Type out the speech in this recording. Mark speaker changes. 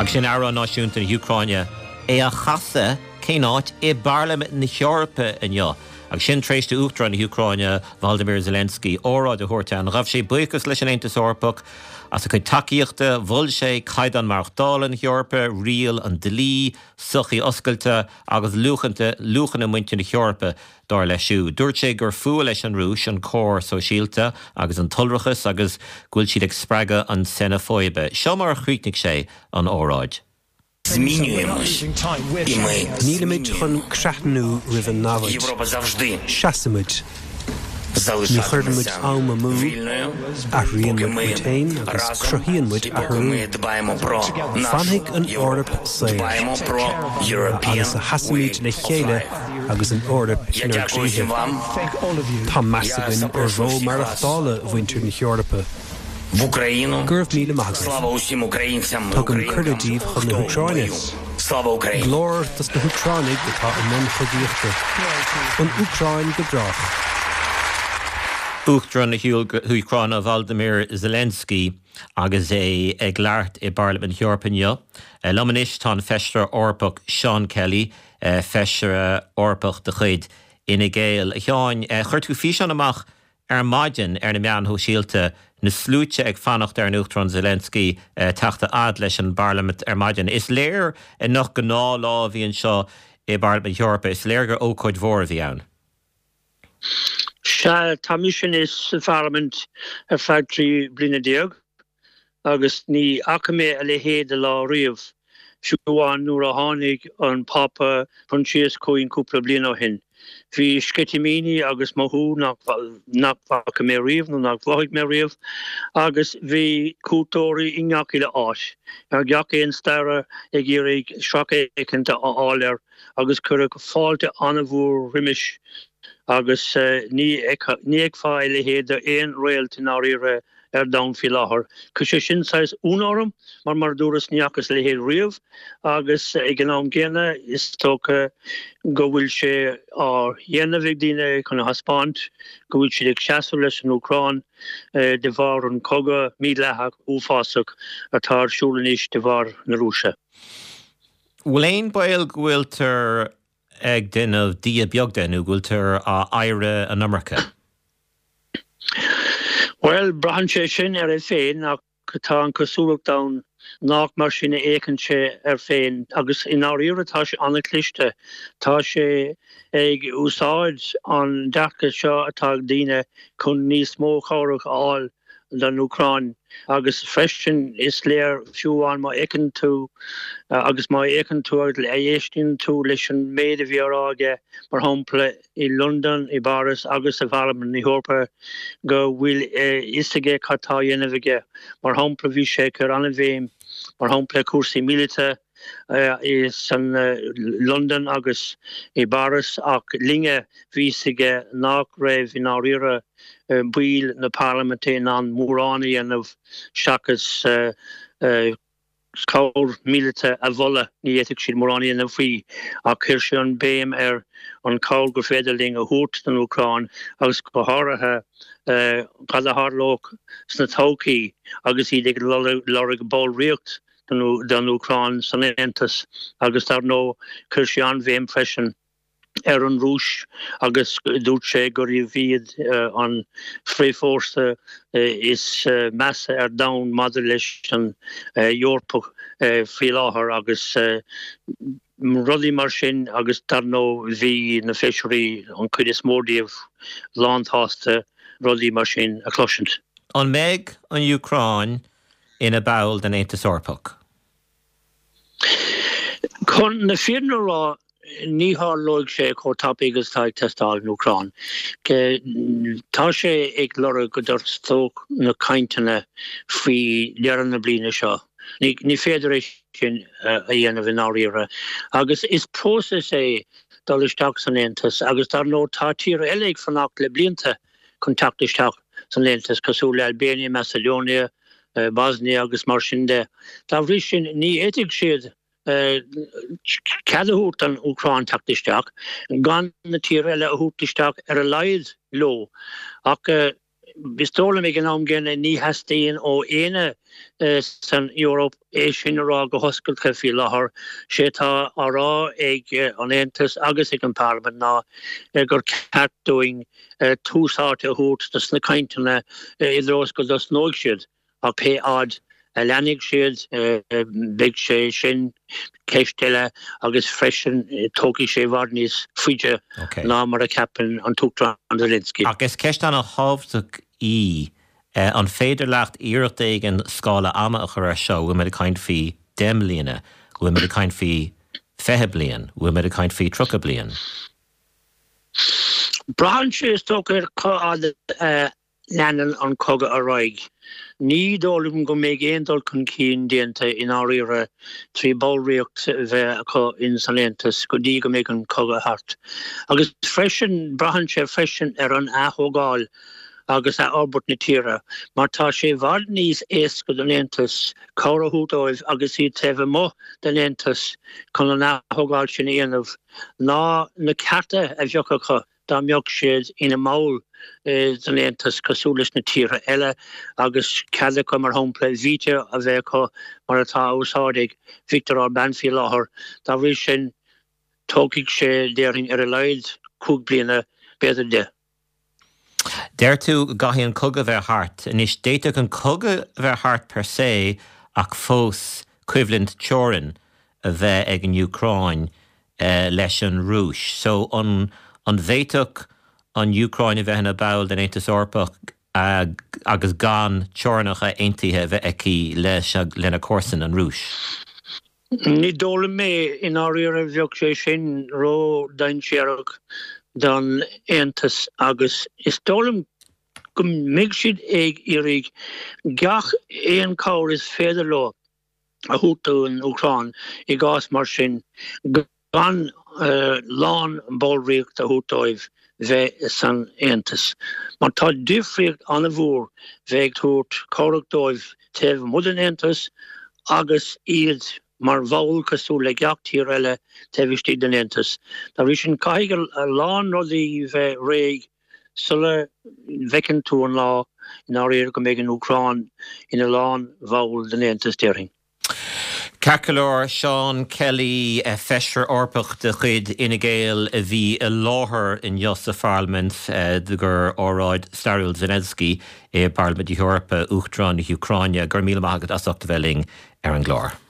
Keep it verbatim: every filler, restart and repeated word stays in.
Speaker 1: Ag sin ára náisiúnta na Ucráine é a chasa céáit i Parliament na Eorpa inniu. Ag sin tréiste uachtar na Ucráine Volodymyr Zelensky óráid a thuirteán raibh sé buchas leis an Aontas Eorpach as a chuid takeíochta bhfuil sé caidan marachtála na Eorpa, rial an dlí, suchaí oscailte agus luchanta luchanna muinte na Eorpa dar leisú. Dúirt sé gur fuail leis an rúis an cór sóisialta agus an tulrachas agus gúil siad ag spreaga an xenofóibe. Seo mar chuignig sé an óráid.
Speaker 2: Змінюємось, і ми
Speaker 3: Nílamid chun creathnú rih an návad.
Speaker 2: Європа завжди
Speaker 3: Seasamid. Ní
Speaker 2: залишатиметься
Speaker 3: chuirmid alma mú
Speaker 2: вільною,
Speaker 3: a rian
Speaker 2: поки
Speaker 3: mud
Speaker 2: ми
Speaker 3: mutain agus
Speaker 2: разом
Speaker 3: crochíonmid
Speaker 2: і
Speaker 3: a
Speaker 2: поки ми
Speaker 3: hrú.
Speaker 2: дбаємо про
Speaker 3: Fannig an
Speaker 2: нашу
Speaker 3: Eorp
Speaker 2: Європу,
Speaker 3: sair.
Speaker 2: дбаємо про European
Speaker 3: Agus a hasamid le
Speaker 2: way of
Speaker 3: chéile
Speaker 2: life.
Speaker 3: agus an Eorp
Speaker 2: Я
Speaker 3: inar
Speaker 2: дякую всім
Speaker 3: tríhe.
Speaker 2: вам.
Speaker 3: Tá massagin ar bhó marachtála bhaintear na Eorpa.
Speaker 2: В Україну.
Speaker 3: Gurb míle maithagad.
Speaker 2: Слава усім українцям і
Speaker 3: Tugann
Speaker 2: українкам,
Speaker 3: curdidíobh chun na
Speaker 2: хто в
Speaker 3: Ucráine.
Speaker 2: бою. Слава Україні.
Speaker 3: Glór tas na Ucránig atá an món chodíochta. An Ucráin go drach.
Speaker 1: Uachtar na Ucráine Volodymyr Zelensky agus é ag leart i Parliament Eorpa inniu. Lomanis tá feistir Eorpach Sean Kelly, feistir Eorpach de chuid ina géal. Teáin chuirtú fís an amach ar maidin ar na meán hóisialta na slúite ag fannacht ar an Uachtar Zelensky teachta ad leis an Parliament ar maidin. Is léir in nach gná lá bhíonn seo i Parliament Eorpa, is léir gur ócóid mhór bhí ann.
Speaker 4: Sha Commission is Parliament a factory blina diog agus ni akame ale he de la riv shuan nura hanig on papa Francis coin couple blino hin vi sketimini agus mahu nak nak akame riv no nak vlog me riv agus vi kultori ingakile ash ag yake en stara egirig shake ekenta aller agus kuruk falte anavur rimish agus uh, ní ní ag fáile héad éon réalta náíre ar dam fi láthair. Cos sin sais únám mar mar dúras níachas le héad riamh agus ag an am géine is tócha go bhfuil sé á dhéanamh díine chun haspáint go bhfuil siad ag seaamh leis an Ucrán de bhar an coga míleach úfásach atá siúlaníis de bhar na Rúise.
Speaker 1: Bhfuil éon bail ghuiiltar ag denmh dia beag denú gúiltar a aire an America?
Speaker 4: Well, brahan sé sin ar é féin ach tá an cosúlach da nach mar sinna écan sé ar féin agus in áíre tá sé anna cliste tá sé ag úsáid an decha seo atá daine chun níos mó chárach áil den Ucrán agus freshen is léir fiúán má écan tú uh, agus má écan tú ag le éistin tú leis an méad a bhíráige mar hampla i London i Baris agus a Parliament na Eorpa go bhfuil uh, istige catá dhéanamhige mar hampla bhí sé chur anna bhéim mar hampla cuasaí mílite uh, is an uh, London agus i Baris ach linge bhísige nach raibh in áíre Uh, buil na Parliamenté an Múráni an of Shakas uh, uh, Skaur Milita a volla ní étig sin Múráni an of frí a kirse an béim er an Kaul go féderling a hút an Ucrán agus go háirithe uh, cad a hárlóch sna tóki agus iad ag lorig bol riocht den Ucrán san Aontas agus dar nó kirse an bhéim freisin er an rúis agus dúirt sé gur i bhíad uh, an fréfórsta uh, is uh, massa ar dain maidir leis an uh, Eorpa uh, frí láthair agus uh, rudí mar sin agus dar nó bhí na fishery an cuid is mórdíobh lántásta rudí mar sin a cloisiint.
Speaker 1: An méid an Ucrán ina báil den Aontas Eorpach?
Speaker 4: Chun na fianna rá ní hálóig sé có tapígus tá testáil in Ucrán. Tá sé ag lora go dúirtóg na caintena faoi dearanna bliana seo. Ní féidir sin a dhéanamh in áíre. Agus is prósa é dul isteach san Aontas, agus dar nó tá tíre eile ag fannacht le blianta chun teachtasteach san Aontas cosú le Albania, Macedonia, uh, Bosnia agus mar sin de. Tá bhrí sin ní éitigh siad Cada hút an Ucrán tactisteach, gan na tíre eile a hútisteach ar a laid lo. Ach bestolen me gen amgen en ní hasteen ó ene san Europe é sin ra go hoskel trefi lahar sé tá ará ag an entas agus ag an Parliament ná gur cat doing túsáte hoot das na kaintene idros go das noigsid a pe ad lenig siad big sé sin keistelle agus freschen toki sé warnis fuide ná mar a capan an tutra an Zelensky.
Speaker 1: Agus ceist an a hábhtach í an féidir lecht iirecht an scála ama a chur seo bhui me a kaint fi dem bliana, bhui me a kaint fi fehe blian, bhui me a kaint fi trucha blian.
Speaker 4: Brahan sé is tóir cá leanan an coga a roig. Ní dólum go méid éondul chun cín déanta in áíre trí ballríocht bheith acu in Salentas go dtí go méid an coga hart. Agus freisin brahan sé freisin ar an athógáil agus a áburt na tíre, mar tá sé bhar níos éas go den Lentas cára húdóibh agus í tefh mo den Lentas chun an athógáil sin éanamh ná na carta a bheochacha dá mbeoch siad ina máil den Lentas cosúlas na tíre eile agus ceada go mar hompla víte a bheith có mar atá úsáidig Victor Orbán fi láthair dá bhí sin tógigh sé déiring ar a leid cúg bliana beidir de.
Speaker 1: Déir tú gaithí an coga bheith hart, and is déiteach an coga bheith hart per se ach fós cuimhlint teorann a bheith ag an Ucrain uh, leis an Rúis. So an an bhéiteach an Ucrain a bheith na bail den Aontas Eorpach ag, agus gan teornacha aontaithe bheith aici leis lena córsan an Rúis.
Speaker 4: Ní dóla mé in áíre bheoh sé sin ró dain séarach dan Aontas agus is dólam go mbeidh siad ag iarraigh gach éon cabhair is féidir leo a thugtú in Ucrain i gás mar sin gan uh, lán ballríocht a thugtóibh bheith san Aontas. Mar tá difriocht an a bhór bheith tuairt cabhrachtdóibh taobh mud an Aontas agus iad mar bhaul cosú le gach tír eile taobhistí den Aontas. Tá bhí sin caighil a lán rudaí bheith réig sulla bhecinn tú an lá in áiríre go méid an Ucrain ina lán bhaul den Aontas déiring.
Speaker 1: Cacalor Sean Kelly uh, Fesher Orpach de chud ina géal a bhí a láthair in Jos a Parliament uh, de gur óráid Staril Zelensky é Parliament Europa Uachtaráin na Ucraine gur míle maigad as achta bheling ar an glár.